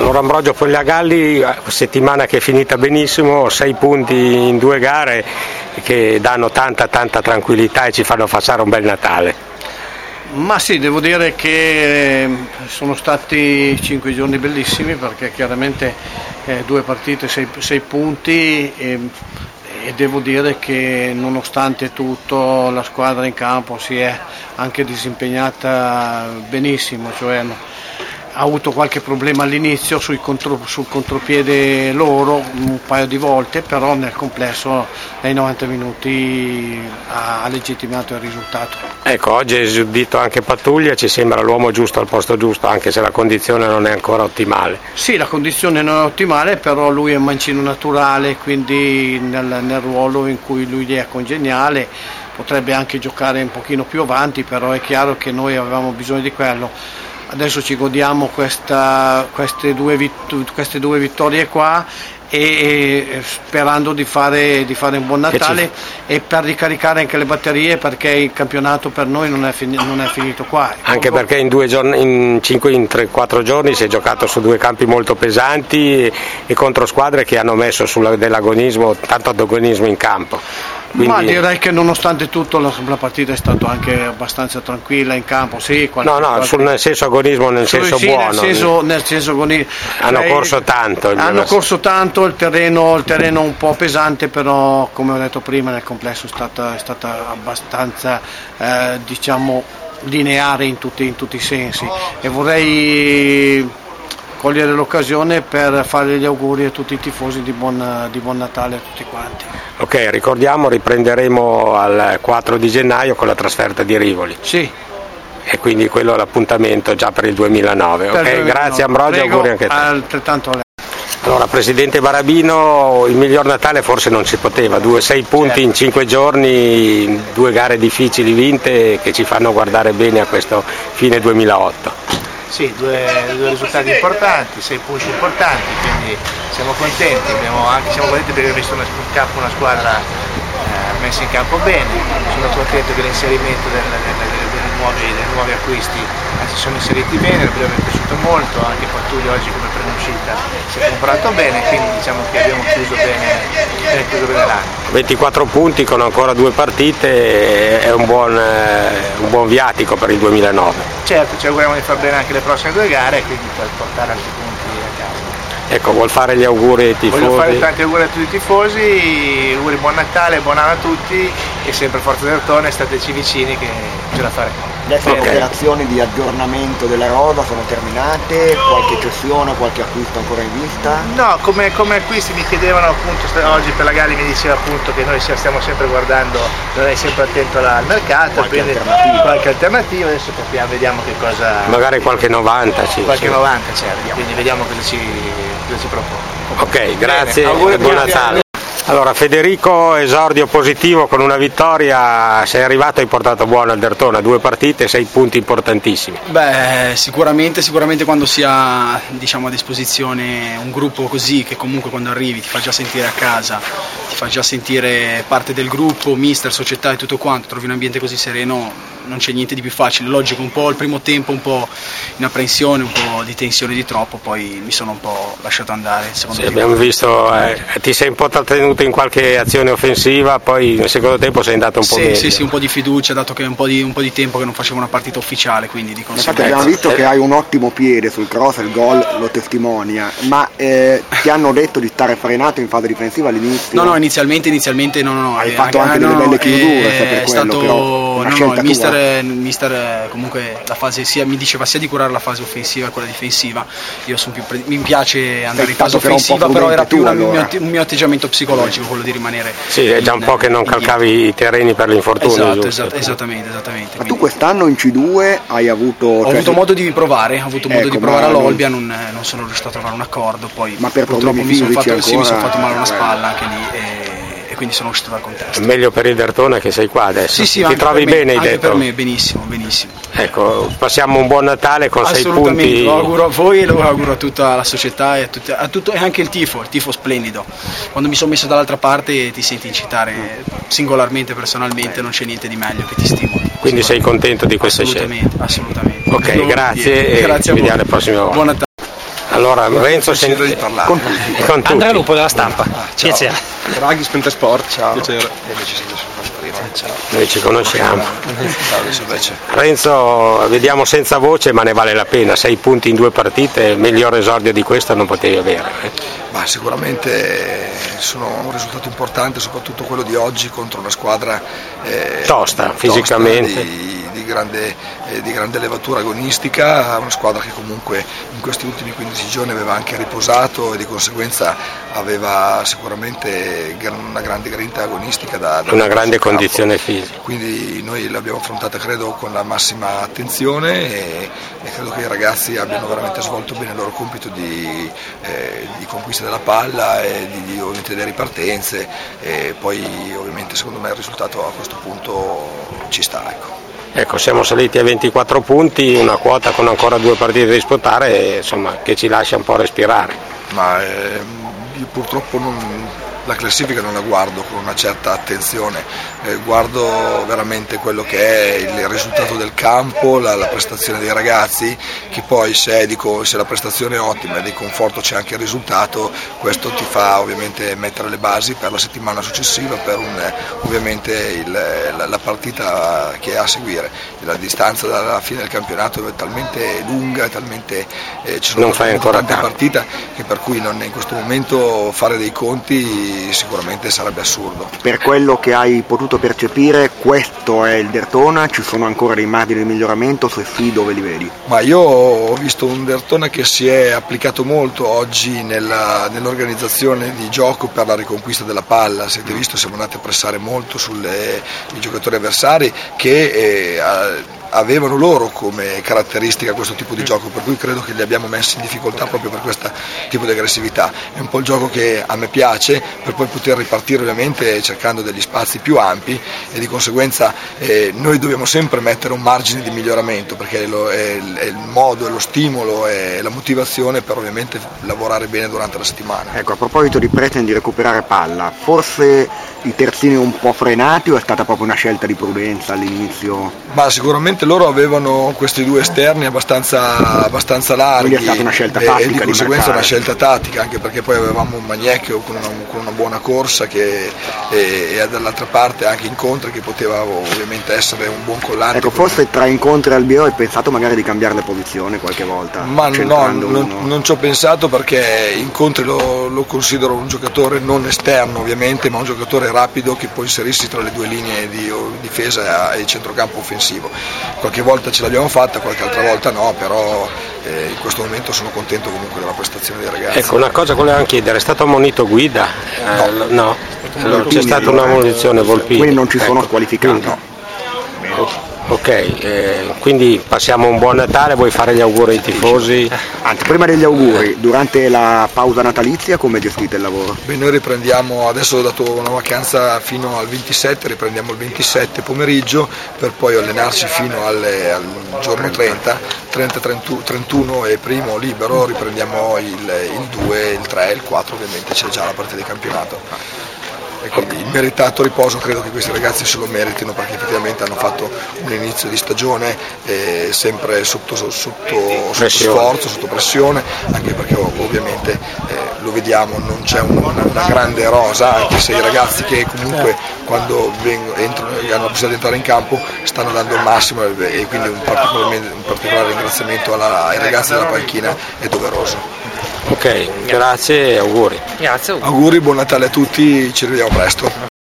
Allora Ambrogio Pogliagalli, settimana che è finita benissimo, 6 punti in 2 gare che danno tanta tranquillità e ci fanno passare un bel Natale. Ma sì, devo dire che sono stati 5 giorni bellissimi, perché chiaramente 2 partite, 6 punti e devo dire che nonostante tutto la squadra in campo si è anche disimpegnata benissimo, cioè ha avuto qualche problema all'inizio sul contropiede loro un paio di volte, però nel complesso nei 90 minuti ha legittimato il risultato. Ecco, oggi è esordito anche Pattuglia, ci sembra l'uomo giusto al posto giusto, anche se la condizione non è ancora ottimale. Sì, la condizione non è ottimale, però lui è mancino naturale, quindi nel ruolo in cui lui gli è congeniale potrebbe anche giocare un pochino più avanti, però è chiaro che noi avevamo bisogno di quello. Adesso ci godiamo queste due vittorie qua e sperando di fare un buon Natale e per ricaricare anche le batterie, perché il campionato per noi non è finito qua. Anche perché in 3-4 giorni si è giocato su 2 campi molto pesanti e contro squadre che hanno messo dell'agonismo, tanto agonismo in campo. Quindi... Ma direi che nonostante tutto la partita è stata anche abbastanza tranquilla in campo, sì. Nel senso agonismo, nel senso sì, buono. Nel senso agonismo. Hanno corso tanto. Il terreno un po' pesante, però come ho detto prima nel complesso è stata abbastanza lineare in tutti i sensi, e vorrei cogliere l'occasione per fare gli auguri a tutti i tifosi di buon Natale a tutti quanti. Ok, ricordiamo, riprenderemo al 4 di gennaio con la trasferta di Rivoli. Sì. E quindi quello è l'appuntamento già per il 2009. Ok, 2009. Grazie Ambrogio, auguri anche a te. Altrettanto a lei. Allora, Presidente Barabino, il miglior Natale forse non si poteva, 6 punti in 5 giorni, 2 gare difficili vinte che ci fanno guardare bene a questo fine 2008. Sì, due risultati importanti, 6 punti importanti, quindi siamo contenti, siamo contenti perché abbiamo visto una squadra messa in campo bene, sono contento che l'inserimento dei nuovi acquisti si sono inseriti bene, l'abbiamo piaciuto molto, anche Pattuglia oggi come prima uscita si è comportato bene, quindi diciamo che abbiamo chiuso bene l'anno. 24 punti con ancora 2 partite è un buon viatico per il 2009. Certo, ci auguriamo di far bene anche le prossime 2 gare e quindi per portare altri punti a casa. Ecco, vuol fare gli auguri ai tifosi? Voglio fare tanti auguri a tutti i tifosi, auguri buon Natale, buon anno a tutti e sempre Forza Dertona, stateci vicini che ce la faremo. Adesso le operazioni di aggiornamento della rosa sono terminate, qualche cessione, qualche acquisto ancora in vista? No, come acquisti mi chiedevano appunto, oggi per la Galli mi diceva appunto che noi stiamo sempre guardando, sarei sempre attento al mercato, qualche alternativa, adesso capiamo, vediamo che cosa... Magari qualche 90, sì. Qualche 90, certo, quindi vediamo cosa ci propone. Ok, grazie e buon Natale. Allora Federico, esordio positivo con una vittoria, sei arrivato e hai portato buono al Dertona, 2 partite, 6 punti importantissimi. Beh, sicuramente quando si ha a disposizione un gruppo così, che comunque quando arrivi ti fa già sentire a casa, ti fa già sentire parte del gruppo, mister, società e tutto quanto, trovi un ambiente così sereno, non c'è niente di più facile. Logico, un po' il primo tempo un po' in apprensione, un po' di tensione di troppo, poi mi sono un po' lasciato andare. Sì, abbiamo visto, ti sei un po' trattenuto in qualche azione offensiva, poi nel secondo tempo sei andato un po' meglio. Sì, un po' di fiducia, dato che è un po' di tempo che non facevo una partita ufficiale, quindi di conseguenza. Infatti abbiamo visto che hai un ottimo piede sul cross, il gol lo testimonia, ma ti hanno detto di stare frenato in fase difensiva all'inizio? No, inizialmente no. Hai fatto anche delle belle chiusure, per quello, però il mister comunque la fase mi diceva sia di curare la fase offensiva che quella difensiva. Io mi piace andare in fase offensiva, però era più un mio atteggiamento psicologico quello di rimanere. Sì, è già un po' che non calcavi i terreni per l'infortunio. Esattamente. Ma tu quest'anno in C2 hai avuto... Ho avuto modo di provare, all'Olbia, non sono riuscito a trovare un accordo, poi ma per purtroppo mi sono fatto male una no. spalla anche lì e quindi sono uscito dal contesto. Meglio per il Dertona che sei qua adesso. Sì, ti trovi bene, hai anche detto? Per me, benissimo. Ecco, passiamo un buon Natale con 6 punti. Lo auguro a voi e lo auguro a tutta la società e e anche il tifo splendido. Quando mi sono messo dall'altra parte ti senti incitare singolarmente, personalmente, non c'è niente di meglio che ti stimoli. Quindi sei contento di queste scelte? Assolutamente. Ok, grazie e grazie ci vediamo alle prossime volte. Buon Natale. Allora Renzo di parlare. con tutti. Andrea Lupo della Stampa, piacere. Draghi Spente Sport, ciao. Piacere. Noi ci conosciamo. Invece. Renzo, vediamo senza voce, ma ne vale la pena. 6 punti in 2 partite, miglior esordio di questo non potevi avere. Ma sicuramente sono un risultato importante, soprattutto quello di oggi contro una squadra tosta fisicamente. Di grande levatura agonistica, una squadra che comunque in questi ultimi 15 giorni aveva anche riposato e di conseguenza aveva sicuramente una grande grinta agonistica una grande condizione fisica. Quindi noi l'abbiamo affrontata credo con la massima attenzione e credo che i ragazzi abbiano veramente svolto bene il loro compito di conquista della palla e ovviamente delle ripartenze, e poi ovviamente secondo me il risultato a questo punto ci sta. Ecco, siamo saliti a 24 punti, una quota con ancora 2 partite da disputare, insomma, che ci lascia un po' respirare. Ma io purtroppo la classifica non la guardo con una certa attenzione, guardo veramente quello che è il risultato del campo, la prestazione dei ragazzi, che poi se la prestazione è ottima e di conforto c'è anche il risultato, questo ti fa ovviamente mettere le basi per la settimana successiva, per ovviamente la partita che è a seguire. La distanza dalla fine del campionato è talmente lunga, ci sono tante partite che per cui in questo momento fare dei conti sicuramente sarebbe assurdo. Per quello che hai potuto percepire, questo è il Derthona, ci sono ancora dei margini di miglioramento, se sì dove li vedi? Ma io ho visto un Derthona che si è applicato molto oggi nell'organizzazione di gioco per la riconquista della palla. Siete visto, siamo andati a pressare molto i giocatori avversari che avevano loro come caratteristica questo tipo di gioco, per cui credo che li abbiamo messi in difficoltà proprio per questo tipo di aggressività. È un po' il gioco che a me piace, per poi poter ripartire ovviamente cercando degli spazi più ampi, e di conseguenza noi dobbiamo sempre mettere un margine di miglioramento, perché è il modo, è lo stimolo, è la motivazione per ovviamente lavorare bene durante la settimana. Ecco, a proposito di pretendere di recuperare palla, forse i terzini un po' frenati o è stata proprio una scelta di prudenza all'inizio? Ma sicuramente loro avevano questi 2 esterni abbastanza larghi, quindi è stata una scelta tattica, e di conseguenza marcare. Una scelta tattica, anche perché poi avevamo un Maniec con una buona corsa e dall'altra parte anche Incontri che poteva ovviamente essere un buon collante. Ecco, forse tra Incontri e Albiero hai pensato magari di cambiare le posizioni qualche volta? Ma no, non ci ho pensato, perché Incontri lo considero un giocatore non esterno ovviamente, ma un giocatore rapido che può inserirsi tra le 2 linee di difesa e centrocampo offensivo. Qualche volta ce l'abbiamo fatta, qualche altra volta no, però in questo momento sono contento comunque della prestazione dei ragazzi. Ecco, una cosa che volevo chiedere, è stato ammonito Guida? No. Allora, c'è stata una munizione Volpini. Quindi non ci sono squalificati? No. Ok, quindi passiamo un buon Natale, vuoi fare gli auguri ai tifosi? Anzi, prima degli auguri, durante la pausa natalizia come gestite il lavoro? Beh, noi riprendiamo, adesso ho dato una vacanza fino al 27, riprendiamo il 27 pomeriggio per poi allenarci fino al giorno 30, 31 e primo libero, riprendiamo il 2, il 3 e il 4, ovviamente c'è già la partita di campionato. E quindi il meritato riposo credo che questi ragazzi se lo meritino, perché effettivamente hanno fatto un inizio di stagione sempre sotto sforzo, sotto pressione, anche perché ovviamente lo vediamo, non c'è una grande rosa, anche se i ragazzi che comunque quando entrano e hanno la possibilità di entrare in campo stanno dando il massimo, e quindi un particolare ringraziamento ai ragazzi della panchina è doveroso. Ok, grazie e auguri. Grazie. Auguri, buon Natale a tutti, ci rivediamo presto.